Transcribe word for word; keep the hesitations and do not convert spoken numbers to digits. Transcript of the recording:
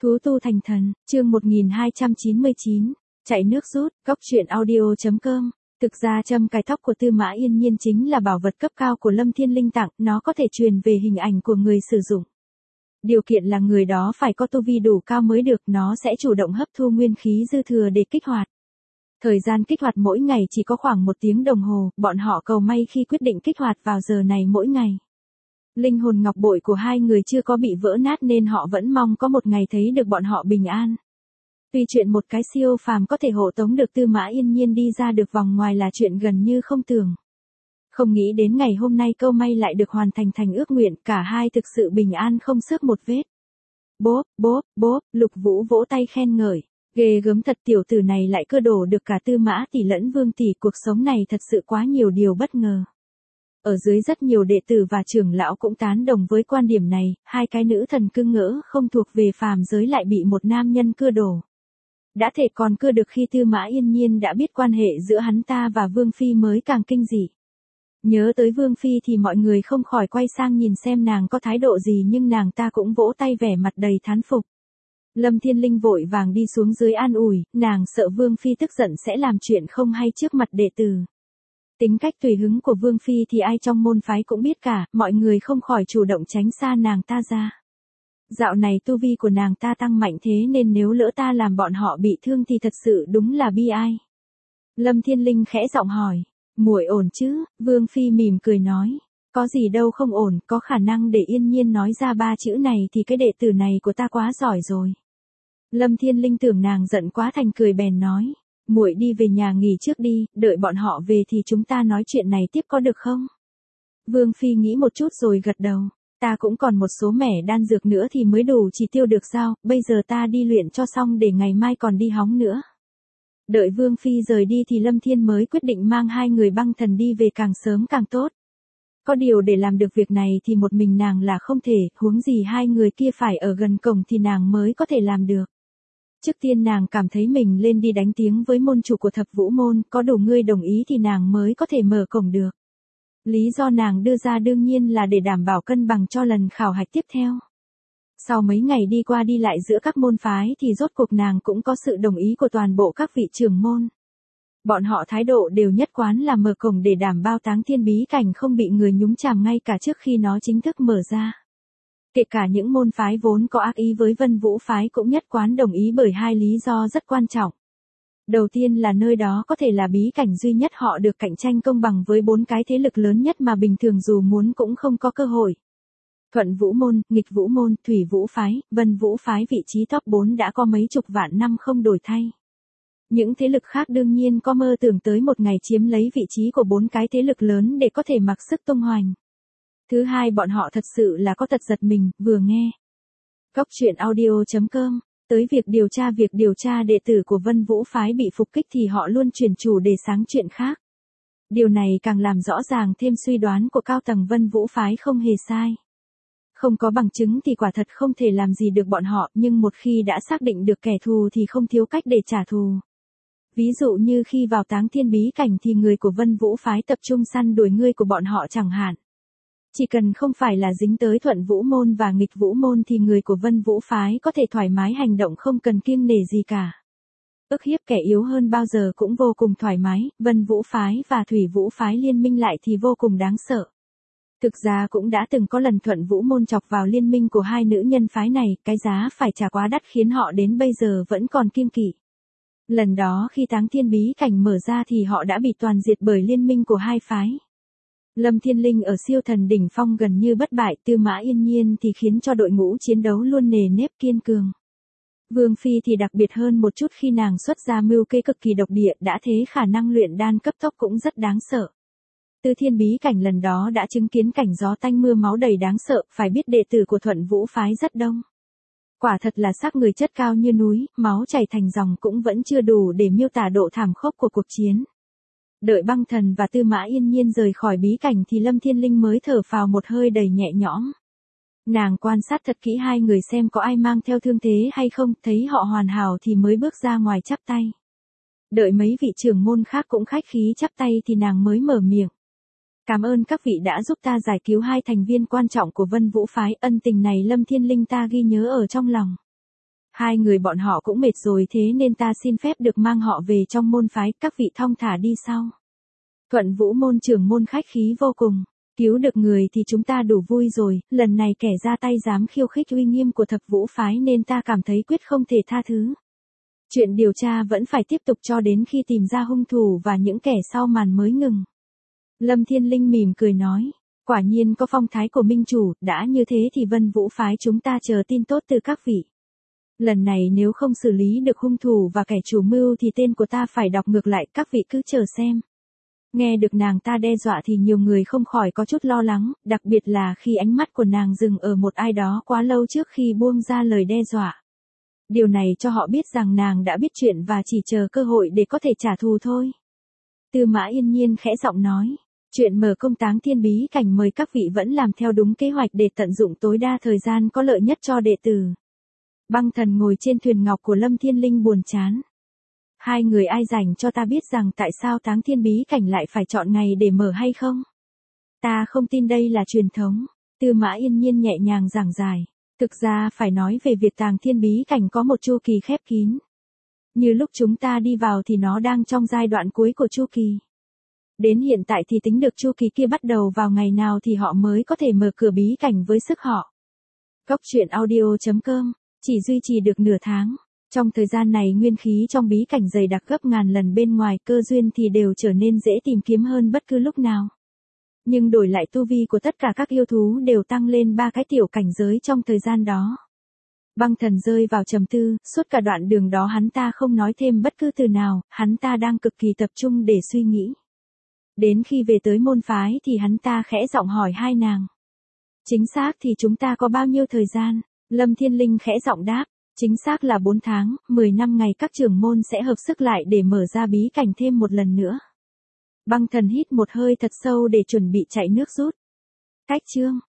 Thú tu thành thần, chương một nghìn hai trăm chín mươi chín, chạy nước rút, góc truyện audio.com. Thực ra châm cài tóc của Tư Mã Yên Nhiên chính là bảo vật cấp cao của Lâm Thiên Linh tặng, nó có thể truyền về hình ảnh của người sử dụng. Điều kiện là người đó phải có tu vi đủ cao mới được, nó sẽ chủ động hấp thu nguyên khí dư thừa để kích hoạt. Thời gian kích hoạt mỗi ngày chỉ có khoảng một tiếng đồng hồ, bọn họ cầu may khi quyết định kích hoạt vào giờ này mỗi ngày. Linh hồn ngọc bội của hai người chưa có bị vỡ nát nên họ vẫn mong có một ngày thấy được bọn họ bình an. Tuy chuyện một cái siêu phàm có thể hộ tống được Tư Mã Yên Nhiên đi ra được vòng ngoài là chuyện gần như không tưởng. Không nghĩ đến ngày hôm nay câu may lại được hoàn thành thành ước nguyện, cả hai thực sự bình an không xước một vết. Bốp, bốp, bốp, Lục Vũ vỗ tay khen ngợi. Ghê gớm thật, tiểu tử này lại cưa đổ được cả Tư Mã tỷ lẫn Vương tỷ, cuộc sống này thật sự quá nhiều điều bất ngờ. Ở dưới rất nhiều đệ tử và trưởng lão cũng tán đồng với quan điểm này, hai cái nữ thần cưng ngỡ không thuộc về phàm giới lại bị một nam nhân cưa đổ. Đã thể còn cưa được khi Tư Mã Yên Nhiên đã biết quan hệ giữa hắn ta và Vương Phi mới càng kinh dị. Nhớ tới Vương Phi thì mọi người không khỏi quay sang nhìn xem nàng có thái độ gì, nhưng nàng ta cũng vỗ tay vẻ mặt đầy thán phục. Lâm Thiên Linh vội vàng đi xuống dưới an ủi, nàng sợ Vương Phi tức giận sẽ làm chuyện không hay trước mặt đệ tử. Tính cách tùy hứng của Vương Phi thì ai trong môn phái cũng biết cả, mọi người không khỏi chủ động tránh xa nàng ta ra. Dạo này tu vi của nàng ta tăng mạnh thế nên nếu lỡ ta làm bọn họ bị thương thì thật sự đúng là bi ai. Lâm Thiên Linh khẽ giọng hỏi, muội ổn chứ? Vương Phi mỉm cười nói, có gì đâu không ổn, có khả năng để Yên Nhiên nói ra ba chữ này thì cái đệ tử này của ta quá giỏi rồi. Lâm Thiên Linh tưởng nàng giận quá thành cười bèn nói, muội đi về nhà nghỉ trước đi, đợi bọn họ về thì chúng ta nói chuyện này tiếp có được không? Vương Phi nghĩ một chút rồi gật đầu, ta cũng còn một số mẻ đan dược nữa thì mới đủ chỉ tiêu được sao, bây giờ ta đi luyện cho xong để ngày mai còn đi hóng nữa. Đợi Vương Phi rời đi thì Lâm Thiên mới quyết định mang hai người băng thần đi về càng sớm càng tốt. Có điều để làm được việc này thì một mình nàng là không thể, huống gì hai người kia phải ở gần cổng thì nàng mới có thể làm được. Trước tiên nàng cảm thấy mình lên đi đánh tiếng với môn chủ của Thập Vũ Môn, có đủ ngươi đồng ý thì nàng mới có thể mở cổng được. Lý do nàng đưa ra đương nhiên là để đảm bảo cân bằng cho lần khảo hạch tiếp theo. Sau mấy ngày đi qua đi lại giữa các môn phái thì rốt cuộc nàng cũng có sự đồng ý của toàn bộ các vị trưởng môn. Bọn họ thái độ đều nhất quán là mở cổng để đảm bảo Táng Thiên bí cảnh không bị người nhúng chàm ngay cả trước khi nó chính thức mở ra. Kể cả những môn phái vốn có ác ý với Vân Vũ phái cũng nhất quán đồng ý bởi hai lý do rất quan trọng. Đầu tiên là nơi đó có thể là bí cảnh duy nhất họ được cạnh tranh công bằng với bốn cái thế lực lớn nhất mà bình thường dù muốn cũng không có cơ hội. Thuận Vũ Môn, Nghịch Vũ Môn, Thủy Vũ phái, Vân Vũ phái vị trí top bốn đã có mấy chục vạn năm không đổi thay. Những thế lực khác đương nhiên có mơ tưởng tới một ngày chiếm lấy vị trí của bốn cái thế lực lớn để có thể mặc sức tung hoành. Thứ hai, bọn họ thật sự là có tật giật mình, vừa nghe. Góc truyện audio.com, tới việc điều tra việc điều tra đệ tử của Vân Vũ phái bị phục kích thì họ luôn chuyển chủ đề sáng chuyện khác. Điều này càng làm rõ ràng thêm suy đoán của cao tầng Vân Vũ phái không hề sai. Không có bằng chứng thì quả thật không thể làm gì được bọn họ, nhưng một khi đã xác định được kẻ thù thì không thiếu cách để trả thù. Ví dụ như khi vào Táng Thiên bí cảnh thì người của Vân Vũ phái tập trung săn đuổi người của bọn họ chẳng hạn. Chỉ cần không phải là dính tới Thuận Vũ Môn và Nghịch Vũ Môn thì người của Vân Vũ phái có thể thoải mái hành động không cần kiêng nể gì cả. Ức hiếp kẻ yếu hơn bao giờ cũng vô cùng thoải mái, Vân Vũ phái và Thủy Vũ phái liên minh lại thì vô cùng đáng sợ. Thực ra cũng đã từng có lần Thuận Vũ Môn chọc vào liên minh của hai nữ nhân phái này, cái giá phải trả quá đắt khiến họ đến bây giờ vẫn còn kiêng kỵ. Lần đó khi Táng Thiên bí cảnh mở ra thì họ đã bị toàn diệt bởi liên minh của hai phái. Lâm Thiên Linh ở siêu thần đỉnh phong gần như bất bại, Tư Mã Yên Nhiên thì khiến cho đội ngũ chiến đấu luôn nề nếp kiên cường. Vương Phi thì đặc biệt hơn một chút khi nàng xuất ra mưu kế cực kỳ độc địa, đã thế khả năng luyện đan cấp tốc cũng rất đáng sợ. Tư Thiên bí cảnh lần đó đã chứng kiến cảnh gió tanh mưa máu đầy đáng sợ, phải biết đệ tử của Thuận Vũ phái rất đông. Quả thật là xác người chất cao như núi, máu chảy thành dòng cũng vẫn chưa đủ để miêu tả độ thảm khốc của cuộc chiến. Đợi băng thần và Tư Mã Yên Nhiên rời khỏi bí cảnh thì Lâm Thiên Linh mới thở phào một hơi đầy nhẹ nhõm. Nàng quan sát thật kỹ hai người xem có ai mang theo thương thế hay không, thấy họ hoàn hảo thì mới bước ra ngoài chắp tay. Đợi mấy vị trưởng môn khác cũng khách khí chắp tay thì nàng mới mở miệng. Cảm ơn các vị đã giúp ta giải cứu hai thành viên quan trọng của Vân Vũ phái, ân tình này Lâm Thiên Linh ta ghi nhớ ở trong lòng. Hai người bọn họ cũng mệt rồi thế nên ta xin phép được mang họ về trong môn phái, các vị thong thả đi sau. Thuận Vũ môn trưởng môn khách khí vô cùng. Cứu được người thì chúng ta đủ vui rồi, lần này kẻ ra tay dám khiêu khích uy nghiêm của Thập Vũ phái nên ta cảm thấy quyết không thể tha thứ. Chuyện điều tra vẫn phải tiếp tục cho đến khi tìm ra hung thủ và những kẻ sau màn mới ngừng. Lâm Thiên Linh mỉm cười nói, quả nhiên có phong thái của minh chủ, đã như thế thì Vân Vũ phái chúng ta chờ tin tốt từ các vị. Lần này nếu không xử lý được hung thủ và kẻ chủ mưu thì tên của ta phải đọc ngược lại, các vị cứ chờ xem. Nghe được nàng ta đe dọa thì nhiều người không khỏi có chút lo lắng, đặc biệt là khi ánh mắt của nàng dừng ở một ai đó quá lâu trước khi buông ra lời đe dọa. Điều này cho họ biết rằng nàng đã biết chuyện và chỉ chờ cơ hội để có thể trả thù thôi. Tư Mã Yên Nhiên khẽ giọng nói, chuyện mở công táng thiên bí cảnh mời các vị vẫn làm theo đúng kế hoạch để tận dụng tối đa thời gian có lợi nhất cho đệ tử. Băng Thần ngồi trên thuyền ngọc của Lâm Thiên Linh buồn chán. Hai người ai rảnh cho ta biết rằng tại sao táng thiên bí cảnh lại phải chọn ngày để mở hay không? Ta không tin đây là truyền thống. Tư Mã Yên Nhiên nhẹ nhàng giảng giải. Thực ra phải nói về việc táng thiên bí cảnh có một chu kỳ khép kín. Như lúc chúng ta đi vào thì nó đang trong giai đoạn cuối của chu kỳ. Đến hiện tại thì tính được chu kỳ kia bắt đầu vào ngày nào thì họ mới có thể mở cửa bí cảnh với sức họ. Cốc truyện audio chấm com chỉ duy trì được nửa tháng. Trong thời gian này nguyên khí trong bí cảnh dày đặc gấp ngàn lần bên ngoài, cơ duyên thì đều trở nên dễ tìm kiếm hơn bất cứ lúc nào. Nhưng đổi lại tu vi của tất cả các yêu thú đều tăng lên ba cái tiểu cảnh giới trong thời gian đó. Băng Thần rơi vào trầm tư, suốt cả đoạn đường đó hắn ta không nói thêm bất cứ từ nào, hắn ta đang cực kỳ tập trung để suy nghĩ. Đến khi về tới môn phái thì hắn ta khẽ giọng hỏi hai nàng. Chính xác thì chúng ta có bao nhiêu thời gian? Lâm Thiên Linh khẽ giọng đáp. Chính xác là bốn tháng, mười năm ngày các trưởng môn sẽ hợp sức lại để mở ra bí cảnh thêm một lần nữa. Băng Thần hít một hơi thật sâu để chuẩn bị chạy nước rút. Cách chương